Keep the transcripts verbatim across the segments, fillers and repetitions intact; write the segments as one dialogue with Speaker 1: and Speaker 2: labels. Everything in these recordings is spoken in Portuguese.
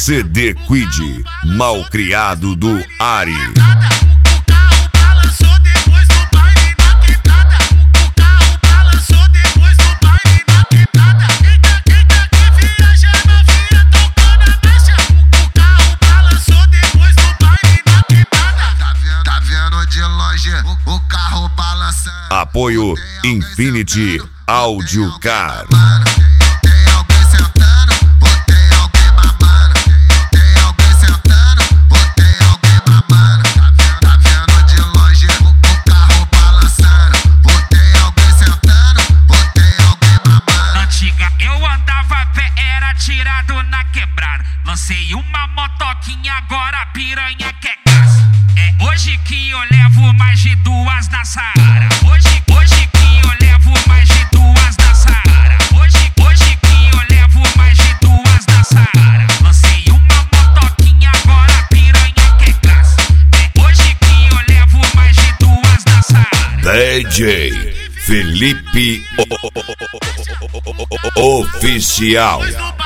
Speaker 1: C D Quid, malcriado do Ari.
Speaker 2: O carro balançando.
Speaker 1: Apoio Infinity Audio Car.
Speaker 2: Tem alguém sentando, ou tem alguém mamando. Tem alguém sentando, ou tem alguém mamando. Tá vendo de longe o carro balançando. Ou tem alguém sentando, ou tem alguém mamando.
Speaker 3: Antiga eu andava a pé, era tirado na quebrada. Lancei uma motoquinha, agora a piranha quer casa. É hoje que eu levo mais de duas na Saara. Hoje, hoje que eu levo mais de duas na Saara. Hoje, hoje que eu levo mais de duas na Saara. Lancei uma motoquinha, agora a piranha quer graça. É hoje que eu levo mais de duas na Saara.
Speaker 1: D J Felipe Oficial.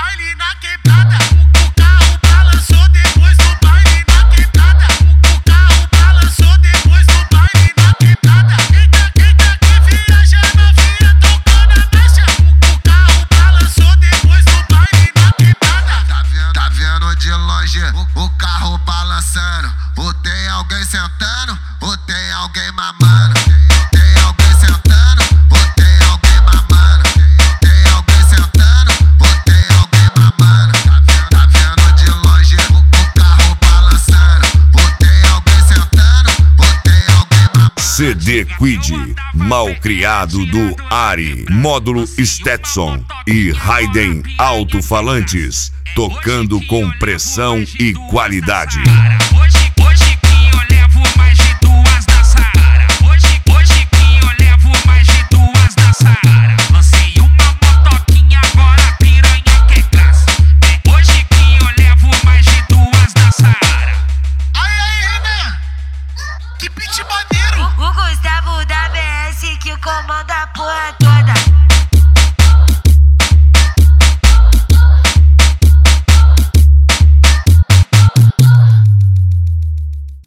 Speaker 2: O carro balançando, ou tem alguém sentando, ou tem alguém mamando. Tem alguém sentando, ou tem alguém mamando. Tem alguém sentando, ou tem alguém mamando. Tá vendo de longe o carro balançando, ou tem alguém sentando, ou tem alguém mamando.
Speaker 1: C D Quid, malcriado do Ari. Módulo Stetson e Hayden alto-falantes, tocando com pressão e qualidade.